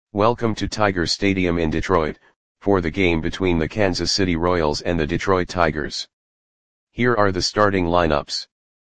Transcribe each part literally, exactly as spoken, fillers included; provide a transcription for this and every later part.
Welcome to Tiger Stadium in Detroit, for the game between the Kansas City Royals and the Detroit Tigers. Here are the starting lineups.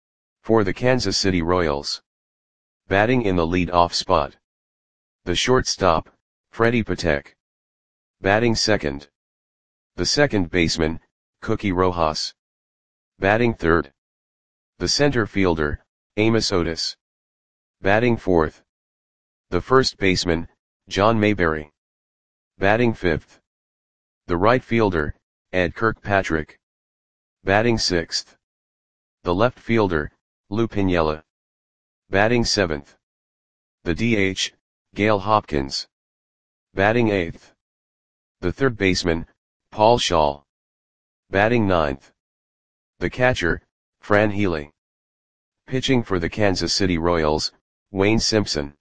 For the Kansas City Royals. Batting in the lead-off spot. The shortstop, Freddie Patek. Batting second. The second baseman, Cookie Rojas. Batting third. The center fielder, Amos Otis. Batting fourth. The first baseman, John Mayberry. Batting fifth. The right fielder, Ed Kirkpatrick. Batting sixth. The left fielder, Lou Piniella. Batting seventh. The D H, Gail Hopkins. Batting eighth. The third baseman, Paul Schall. Batting ninth. The catcher, Fran Healy. Pitching for the Kansas City Royals, Wayne Simpson.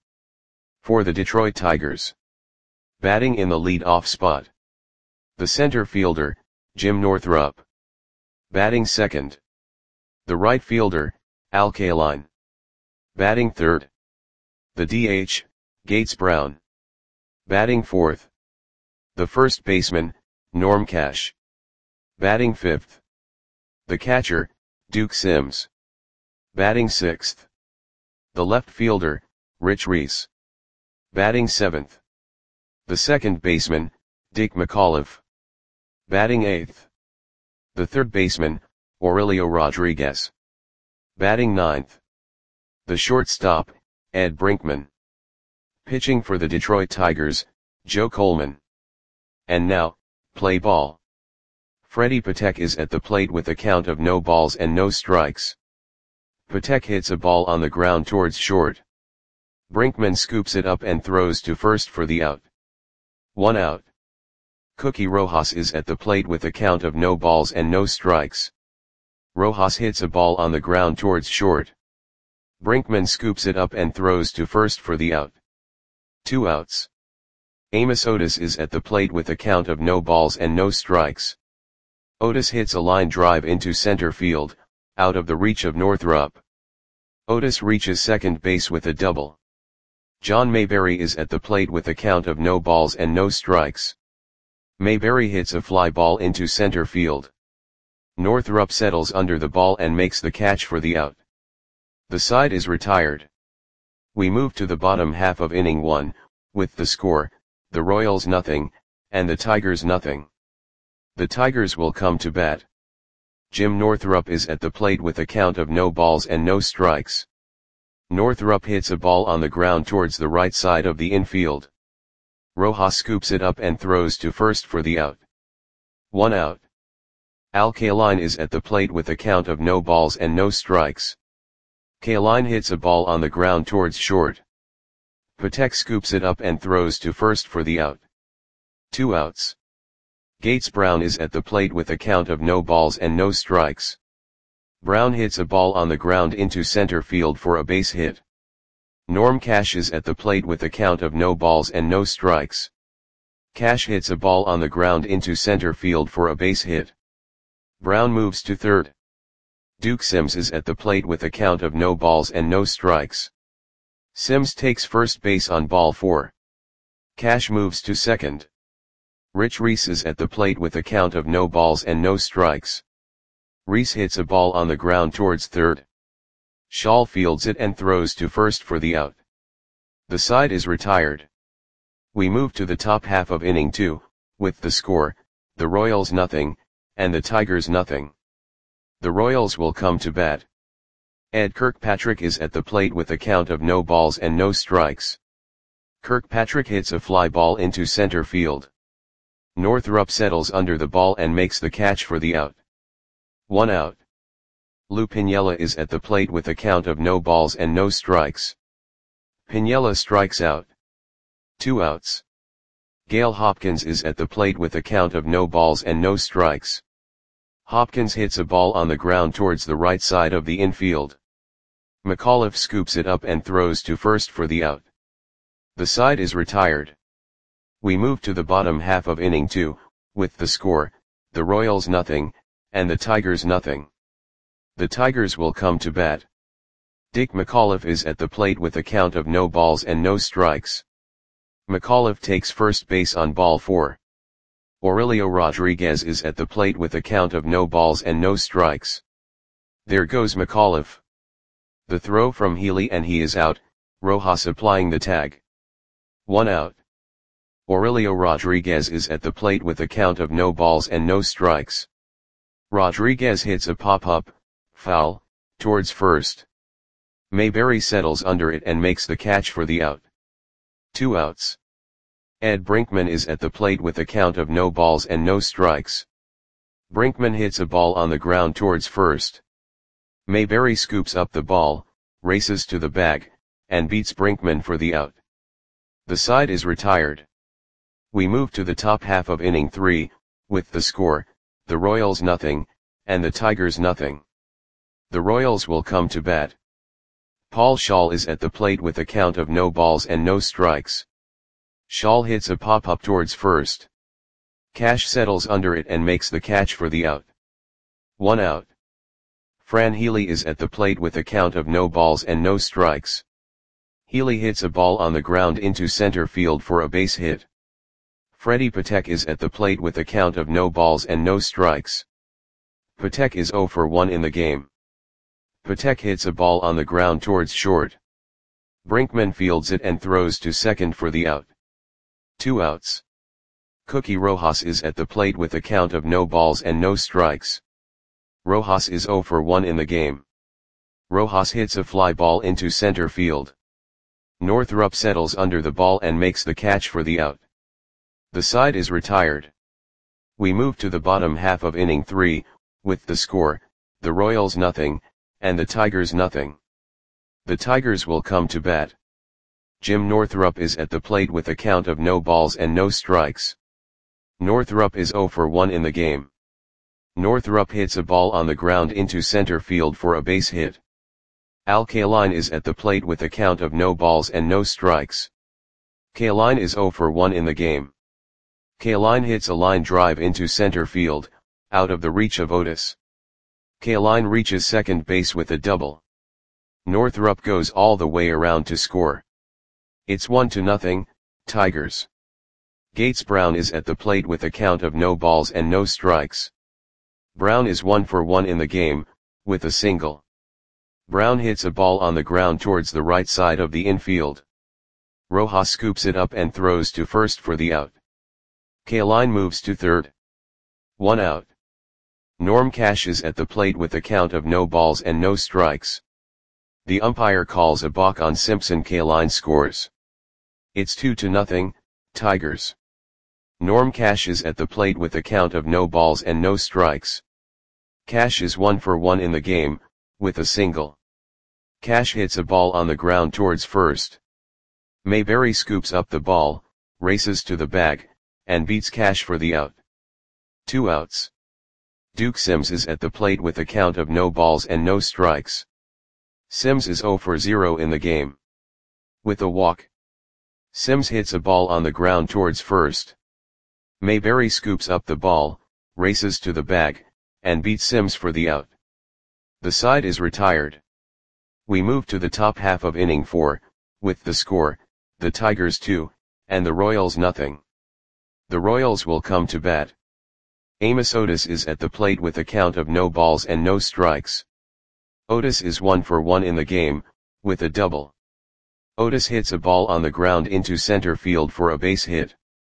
For the Detroit Tigers. Batting in the lead-off spot. The center fielder, Jim Northrup. Batting second. The right fielder, Al Kaline. Batting third. The D H, Gates Brown. Batting fourth. The first baseman, Norm Cash. Batting fifth. The catcher, Duke Sims. Batting sixth. The left fielder, Rich Reese. Batting seventh. The second baseman, Dick McAuliffe. Batting eighth. The third baseman, Aurelio Rodriguez. Batting ninth. The shortstop, Ed Brinkman. Pitching for the Detroit Tigers, Joe Coleman. And now, play ball. Freddie Patek is at the plate with a count of no balls and no strikes. Patek hits a ball on the ground towards short. Brinkman scoops it up and throws to first for the out. One out. Cookie Rojas is at the plate with a count of no balls and no strikes. Rojas hits a ball on the ground towards short. Brinkman scoops it up and throws to first for the out. Two outs. Amos Otis is at the plate with a count of no balls and no strikes. Otis hits a line drive into center field, out of the reach of Northrup. Otis reaches second base with a double. John Mayberry is at the plate with a count of no balls and no strikes. Mayberry hits a fly ball into center field. Northrup settles under the ball and makes the catch for the out. The side is retired. We move to the bottom half of inning one, with the score, the Royals nothing, and the Tigers nothing. The Tigers will come to bat. Jim Northrup is at the plate with a count of no balls and no strikes. Northrup hits a ball on the ground towards the right side of the infield. Rojas scoops it up and throws to first for the out. One out. Al Kaline is at the plate with a count of no balls and no strikes. Kaline hits a ball on the ground towards short. Patek scoops it up and throws to first for the out. Two outs. Gates Brown is at the plate with a count of no balls and no strikes. Brown hits a ball on the ground into center field for a base hit. Norm Cash is at the plate with a count of no balls and no strikes. Cash hits a ball on the ground into center field for a base hit. Brown moves to third. Duke Sims is at the plate with a count of no balls and no strikes. Sims takes first base on ball four. Cash moves to second. Rich Reese is at the plate with a count of no balls and no strikes. Reese hits a ball on the ground towards third. Schall fields it and throws to first for the out. The side is retired. We move to the top half of inning two, with the score, the Royals nothing, and the Tigers nothing. The Royals will come to bat. Ed Kirkpatrick is at the plate with a count of no balls and no strikes. Kirkpatrick hits a fly ball into center field. Northrup settles under the ball and makes the catch for the out. One out. Lou Piniella is at the plate with a count of no balls and no strikes. Piniella strikes out. Two outs. Gail Hopkins is at the plate with a count of no balls and no strikes. Hopkins hits a ball on the ground towards the right side of the infield. McAuliffe scoops it up and throws to first for the out. The side is retired. We move to the bottom half of inning two, with the score, the Royals nothing, and the Tigers nothing. The Tigers will come to bat. Dick McAuliffe is at the plate with a count of no balls and no strikes. McAuliffe takes first base on ball four. Aurelio Rodriguez is at the plate with a count of no balls and no strikes. There goes McAuliffe. The throw from Healy and he is out, Rojas applying the tag. One out. Aurelio Rodriguez is at the plate with a count of no balls and no strikes. Rodriguez hits a pop-up, foul, towards first. Mayberry settles under it and makes the catch for the out. Two outs. Ed Brinkman is at the plate with a count of no balls and no strikes. Brinkman hits a ball on the ground towards first. Mayberry scoops up the ball, races to the bag, and beats Brinkman for the out. The side is retired. We move to the top half of inning three, with the score, the Royals nothing, and the Tigers nothing. The Royals will come to bat. Paul Shaw is at the plate with a count of no balls and no strikes. Shaw hits a pop-up towards first. Cash settles under it and makes the catch for the out. One out. Fran Healy is at the plate with a count of no balls and no strikes. Healy hits a ball on the ground into center field for a base hit. Freddie Patek is at the plate with a count of no balls and no strikes. Patek is oh for one in the game. Patek hits a ball on the ground towards short. Brinkman fields it and throws to second for the out. Two outs. Cookie Rojas is at the plate with a count of no balls and no strikes. Rojas is oh for one in the game. Rojas hits a fly ball into center field. Northrup settles under the ball and makes the catch for the out. The side is retired. We move to the bottom half of inning three, with the score, the Royals nothing, and the Tigers nothing. The Tigers will come to bat. Jim Northrup is at the plate with a count of no balls and no strikes. Northrup is oh for one in the game. Northrup hits a ball on the ground into center field for a base hit. Al Kaline is at the plate with a count of no balls and no strikes. Kaline is oh for one in the game. Kaline hits a line drive into center field, out of the reach of Otis. Kaline reaches second base with a double. Northrup goes all the way around to score. It's one to nothing, Tigers. Gates Brown is at the plate with a count of no balls and no strikes. Brown is one for one in the game, with a single. Brown hits a ball on the ground towards the right side of the infield. Rojas scoops it up and throws to first for the out. Kaline moves to third. One out. Norm Cash is at the plate with a count of no balls and no strikes. The umpire calls a balk on Simpson. Kaline scores. It's two to nothing, Tigers. Norm Cash is at the plate with a count of no balls and no strikes. Cash is one for one in the game, with a single. Cash hits a ball on the ground towards first. Mayberry scoops up the ball, races to the bag, and beats Cash for the out. Two outs. Duke Sims is at the plate with a count of no balls and no strikes. Sims is oh for zero in the game. With a walk. Sims hits a ball on the ground towards first. Mayberry scoops up the ball, races to the bag, and beats Sims for the out. The side is retired. We move to the top half of inning four, with the score, the Tigers two, and the Royals nothing. The Royals will come to bat. Amos Otis is at the plate with a count of no balls and no strikes. Otis is one for one in the game, with a double. Otis hits a ball on the ground into center field for a base hit.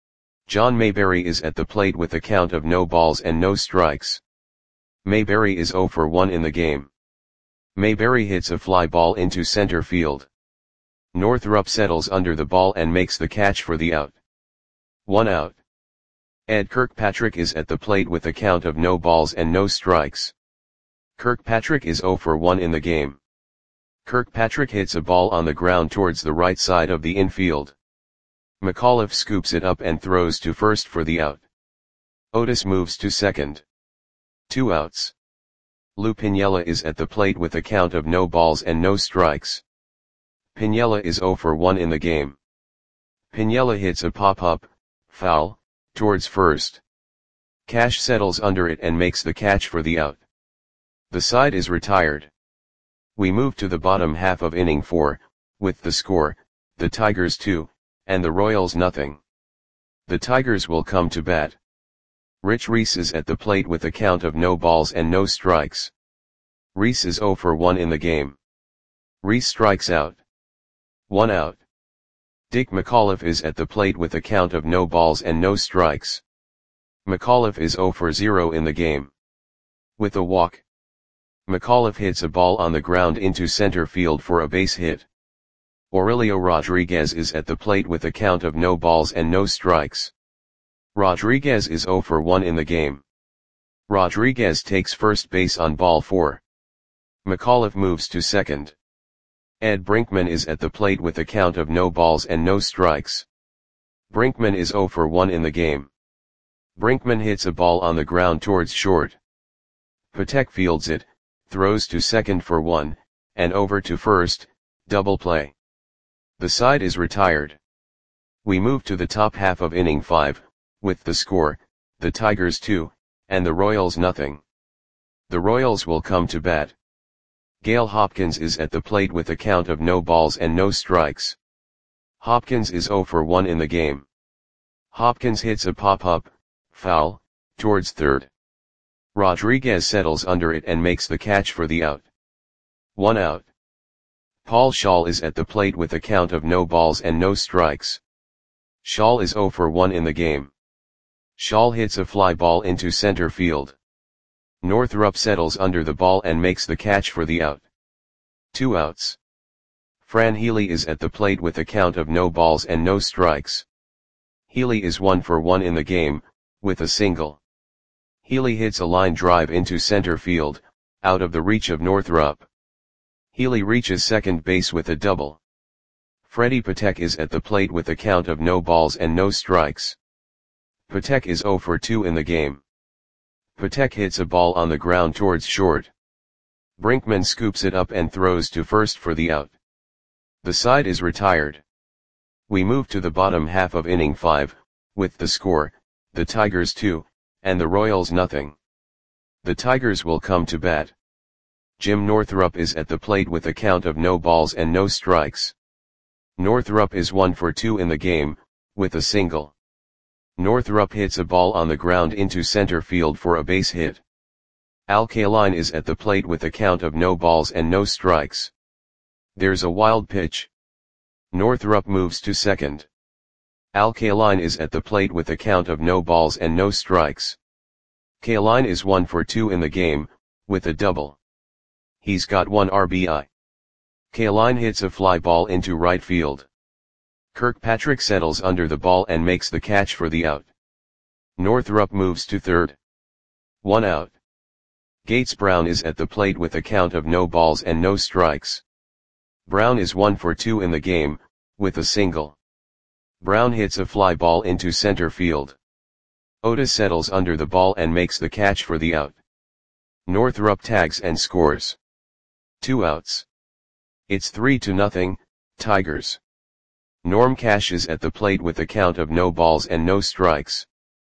John Mayberry is at the plate with a count of no balls and no strikes. Mayberry is oh for one in the game. Mayberry hits a fly ball into center field. Northrup settles under the ball and makes the catch for the out. One out. Ed Kirkpatrick is at the plate with a count of no balls and no strikes. Kirkpatrick is oh for one in the game. Kirkpatrick hits a ball on the ground towards the right side of the infield. McAuliffe scoops it up and throws to first for the out. Otis moves to second. Two outs. Lou Piniella is at the plate with a count of no balls and no strikes. Piniella is oh for one in the game. Piniella hits a pop-up, foul, towards first. Cash settles under it and makes the catch for the out. The side is retired. We move to the bottom half of inning four, with the score, the Tigers two, and the Royals nothing. The Tigers will come to bat. Rich Reese is at the plate with a count of no balls and no strikes. Reese is oh for one in the game. Reese strikes out. One out. Dick McAuliffe is at the plate with a count of no balls and no strikes. McAuliffe is oh for zero in the game. With a walk. McAuliffe hits a ball on the ground into center field for a base hit. Aurelio Rodriguez is at the plate with a count of no balls and no strikes. Rodriguez is oh for one in the game. Rodriguez takes first base on ball four. McAuliffe moves to second. Ed Brinkman is at the plate with a count of no balls and no strikes. Brinkman is oh for one in the game. Brinkman hits a ball on the ground towards short. Patek fields it, throws to second for one, and over to first, double play. The side is retired. We move to the top half of inning five, with the score, the Tigers two, and the Royals nothing. The Royals will come to bat. Gale Hopkins is at the plate with a count of no balls and no strikes. Hopkins is oh for one in the game. Hopkins hits a pop-up, foul, towards third. Rodriguez settles under it and makes the catch for the out. One out. Paul Schaal is at the plate with a count of no balls and no strikes. Schaal is oh for one in the game. Schaal hits a fly ball into center field. Northrup settles under the ball and makes the catch for the out. Two outs. Fran Healy is at the plate with a count of no balls and no strikes. Healy is one for one in the game, with a single. Healy hits a line drive into center field, out of the reach of Northrup. Healy reaches second base with a double. Freddie Patek is at the plate with a count of no balls and no strikes. Patek is oh for two in the game. Patek hits a ball on the ground towards short. Brinkman scoops it up and throws to first for the out. The side is retired. We move to the bottom half of inning five, with the score, the Tigers two, and the Royals nothing. The Tigers will come to bat. Jim Northrup is at the plate with a count of no balls and no strikes. Northrup is one for two in the game, with a single. Northrup hits a ball on the ground into center field for a base hit. Al Kaline is at the plate with a count of no balls and no strikes. There's a wild pitch. Northrup moves to second. Al Kaline is at the plate with a count of no balls and no strikes. Kaline is one for two in the game, with a double. He's got one R B I. Kaline hits a fly ball into right field. Kirkpatrick settles under the ball and makes the catch for the out. Northrup moves to third. One out. Gates Brown is at the plate with a count of no balls and no strikes. Brown is one for two in the game, with a single. Brown hits a fly ball into center field. Otis settles under the ball and makes the catch for the out. Northrup tags and scores. Two outs. It's three to nothing, Tigers. Norm Cash is at the plate with a count of no balls and no strikes.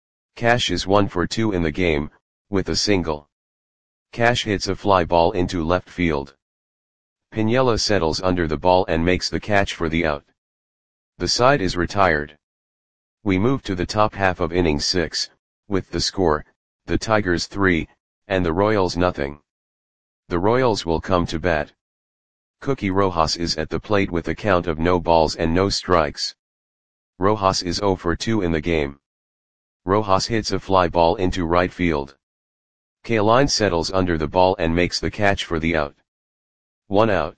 Cash is one for two in the game, with a single. Cash hits a fly ball into left field. Piniella settles under the ball and makes the catch for the out. The side is retired. We move to the top half of inning six, with the score, the Tigers three, and the Royals nothing. The Royals will come to bat. Cookie Rojas is at the plate with a count of no balls and no strikes. Rojas is oh for two in the game. Rojas hits a fly ball into right field. Kaline settles under the ball and makes the catch for the out. One out.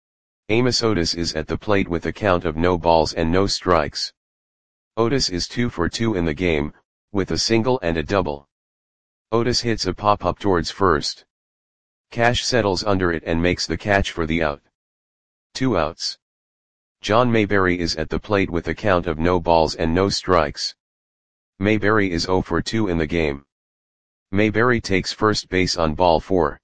Amos Otis is at the plate with a count of no balls and no strikes. Otis is two for two in the game, with a single and a double. Otis hits a pop-up towards first. Cash settles under it and makes the catch for the out. Two outs. John Mayberry is at the plate with a count of no balls and no strikes. Mayberry is oh for two in the game. Mayberry takes first base on ball four.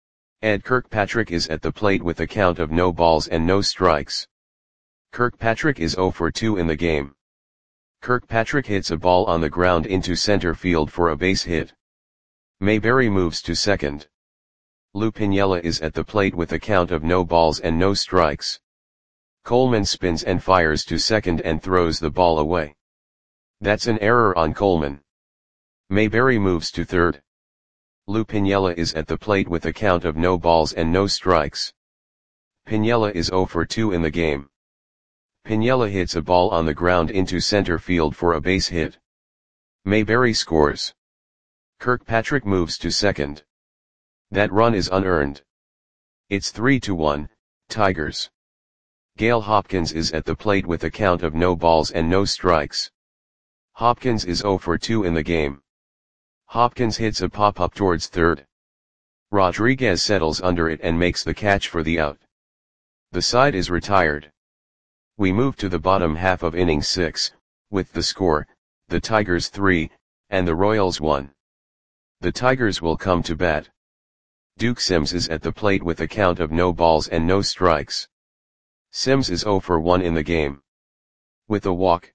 Ed Kirkpatrick is at the plate with a count of no balls and no strikes. Kirkpatrick is oh for two in the game. Kirkpatrick hits a ball on the ground into center field for a base hit. Mayberry moves to second. Lou Piniella is at the plate with a count of no balls and no strikes. Coleman spins and fires to second and throws the ball away. That's an error on Coleman. Mayberry moves to third. Lou Piniella is at the plate with a count of no balls and no strikes. Piniella is zero for two in the game. Piniella hits a ball on the ground into center field for a base hit. Mayberry scores. Kirkpatrick moves to second. That run is unearned. It's three to one, Tigers. Gale Hopkins is at the plate with a count of no balls and no strikes. Hopkins is zero for two in the game. Hopkins hits a pop-up towards third. Rodriguez settles under it and makes the catch for the out. The side is retired. We move to the bottom half of inning six, with the score, the Tigers three, and the Royals one. The Tigers will come to bat. Duke Sims is at the plate with a count of no balls and no strikes. Sims is zero for one in the game. With a walk.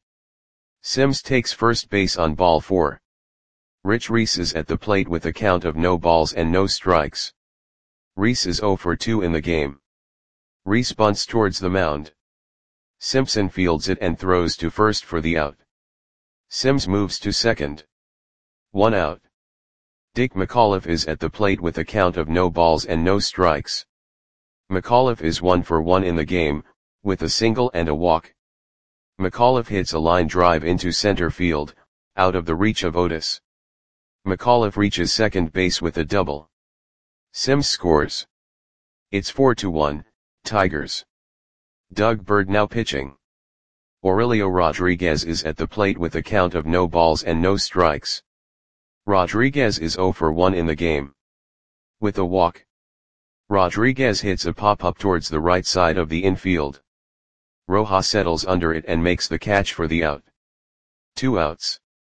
Sims takes first base on ball four. Rich Reese is at the plate with a count of no balls and no strikes. Reese is zero for two in the game. Reese bunts towards the mound. Simpson fields it and throws to first for the out. Sims moves to second. One out. Dick McAuliffe is at the plate with a count of no balls and no strikes. McAuliffe is one for one in the game, with a single and a walk. McAuliffe hits a line drive into center field, out of the reach of Otis. McAuliffe reaches second base with a double. Sims scores. It's four to one, Tigers. Doug Bird now pitching. Aurelio Rodriguez is at the plate with a count of no balls and no strikes. Rodriguez is zero for one in the game. With a walk. Rodriguez hits a pop-up towards the right side of the infield. Rojas settles under it and makes the catch for the out. Two outs.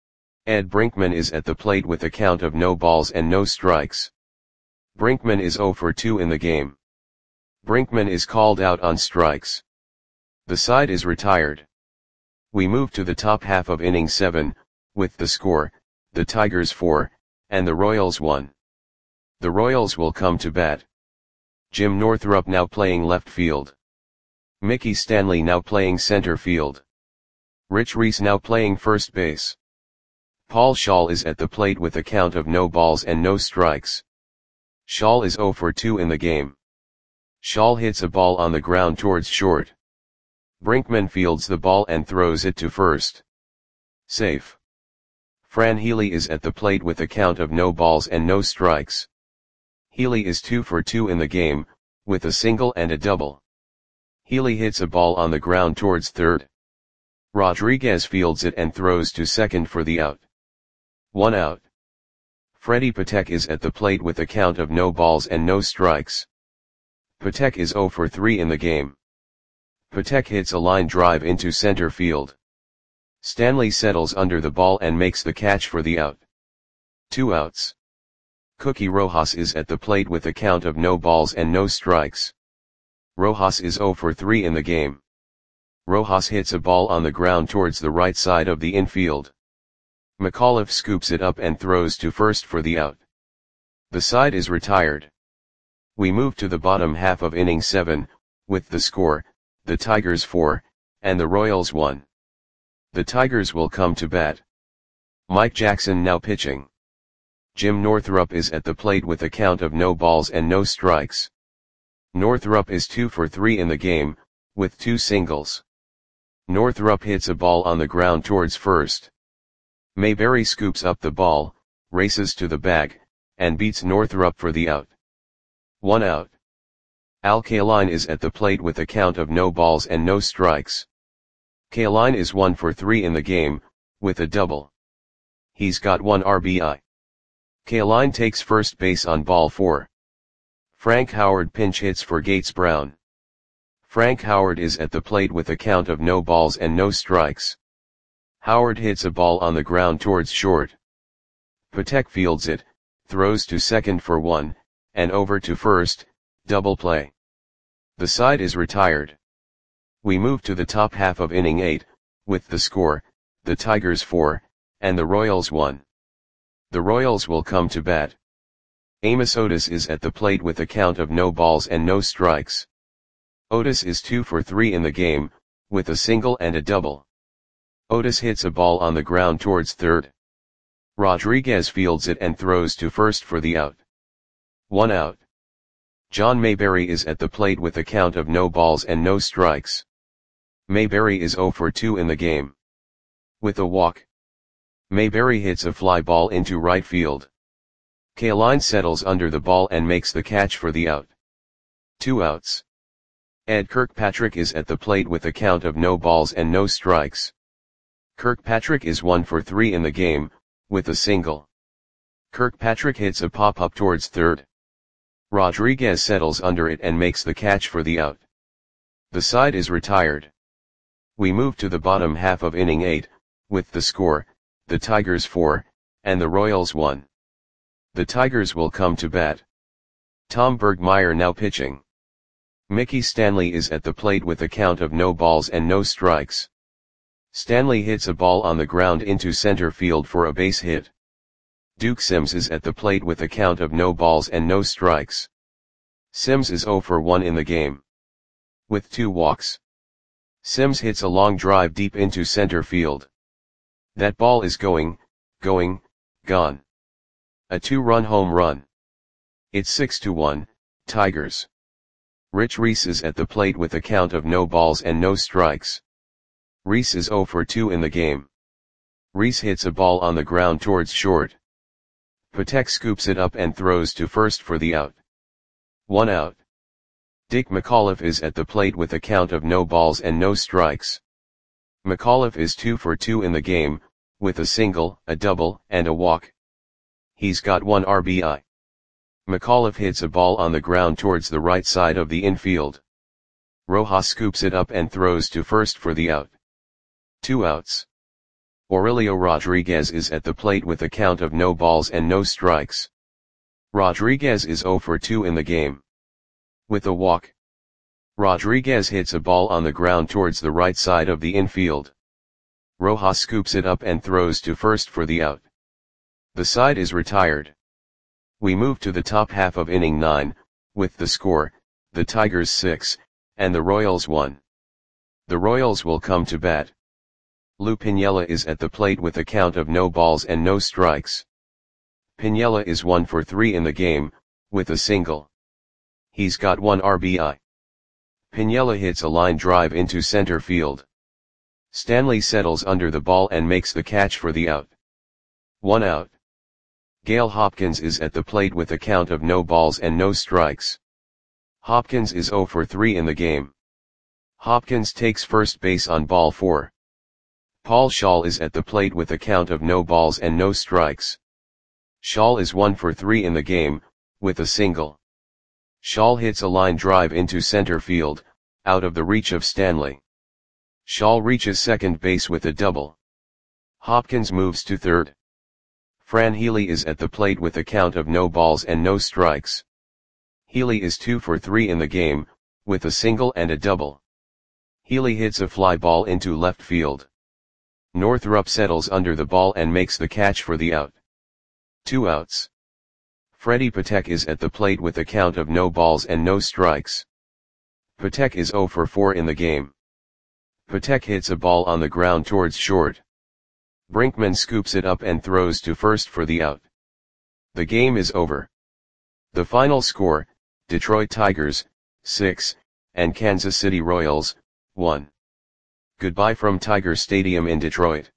Ed Brinkman is at the plate with a count of no balls and no strikes. Brinkman is zero for two in the game. Brinkman is called out on strikes. The side is retired. We move to the top half of inning seven, with the score, the Tigers four, and the Royals one. The Royals will come to bat. Jim Northrup now playing left field. Mickey Stanley now playing center field. Rich Reese now playing first base. Paul Shaw is at the plate with a count of no balls and no strikes. Shaw is zero for two in the game. Shaw hits a ball on the ground towards short. Brinkman fields the ball and throws it to first. Safe. Fran Healy is at the plate with a count of no balls and no strikes. Healy is two for two in the game, with a single and a double. Healy hits a ball on the ground towards third. Rodriguez fields it and throws to second for the out. One out. Freddie Patek is at the plate with a count of no balls and no strikes. Patek is zero for three in the game. Patek hits a line drive into center field. Stanley settles under the ball and makes the catch for the out. Two outs. Cookie Rojas is at the plate with a count of no balls and no strikes. Rojas is zero for three in the game. Rojas hits a ball on the ground towards the right side of the infield. McAuliffe scoops it up and throws to first for the out. The side is retired. We move to the bottom half of inning seven, with the score, the Tigers four, and the Royals one. The Tigers will come to bat. Mike Jackson now pitching. Jim Northrup is at the plate with a count of no balls and no strikes. Northrup is two for three in the game, with two singles. Northrup hits a ball on the ground towards first. Mayberry scoops up the ball, races to the bag, and beats Northrup for the out. One out. Al Kaline is at the plate with a count of no balls and no strikes. Kaline is one for three in the game, with a double. He's got one R B I. Kaline takes first base on ball four. Frank Howard pinch hits for Gates Brown. Frank Howard is at the plate with a count of no balls and no strikes. Howard hits a ball on the ground towards short. Patek fields it, throws to second for one, and over to first, double play. The side is retired. We move to the top half of inning eight, with the score, the Tigers four, and the Royals one. The Royals will come to bat. Amos Otis is at the plate with a count of no balls and no strikes. Otis is two for three in the game, with a single and a double. Otis hits a ball on the ground towards third. Rodriguez fields it and throws to first for the out. One out. John Mayberry is at the plate with a count of no balls and no strikes. Mayberry is zero for two in the game. With a walk, Mayberry hits a fly ball into right field. Kaline settles under the ball and makes the catch for the out. Two outs. Ed Kirkpatrick is at the plate with a count of no balls and no strikes. Kirkpatrick is one for three in the game, with a single. Kirkpatrick hits a pop-up towards third. Rodriguez settles under it and makes the catch for the out. The side is retired. We move to the bottom half of inning eight, with the score, the Tigers four, and the Royals one. The Tigers will come to bat. Tom Bergmeyer now pitching. Mickey Stanley is at the plate with a count of no balls and no strikes. Stanley hits a ball on the ground into center field for a base hit. Duke Sims is at the plate with a count of no balls and no strikes. Sims is zero for one in the game. With two walks. Sims hits a long drive deep into center field. That ball is going, going, gone. A two-run home run. It's six to one, Tigers. Rich Reese is at the plate with a count of no balls and no strikes. Reese is zero for two in the game. Reese hits a ball on the ground towards short. Patek scoops it up and throws to first for the out. One out. Dick McAuliffe is at the plate with a count of no balls and no strikes. McAuliffe is two for two in the game, with a single, a double, and a walk. He's got one R B I. McAuliffe hits a ball on the ground towards the right side of the infield. Rojas scoops it up and throws to first for the out. Two outs. Aurelio Rodriguez is at the plate with a count of no balls and no strikes. Rodriguez is zero for two in the game. With a walk. Rodriguez hits a ball on the ground towards the right side of the infield. Rojas scoops it up and throws to first for the out. The side is retired. We move to the top half of inning nine, with the score, the Tigers six, and the Royals one. The Royals will come to bat. Lou Piniella is at the plate with a count of no balls and no strikes. Piniella is one for three in the game, with a single. He's got one R B I. Piniella hits a line drive into center field. Stanley settles under the ball and makes the catch for the out. One out. Gale Hopkins is at the plate with a count of no balls and no strikes. Hopkins is zero for three in the game. Hopkins takes first base on ball four. Paul Shaw is at the plate with a count of no balls and no strikes. Shaw is one for three in the game, with a single. Shaw hits a line drive into center field, out of the reach of Stanley. Shaw reaches second base with a double. Hopkins moves to third. Fran Healy is at the plate with a count of no balls and no strikes. Healy is two for three in the game, with a single and a double. Healy hits a fly ball into left field. Northrup settles under the ball and makes the catch for the out. Two outs. Freddie Patek is at the plate with a count of no balls and no strikes. Patek is zero for four in the game. Patek hits a ball on the ground towards short. Brinkman scoops it up and throws to first for the out. The game is over. The final score, Detroit Tigers, six, and Kansas City Royals, one. Goodbye from Tiger Stadium in Detroit.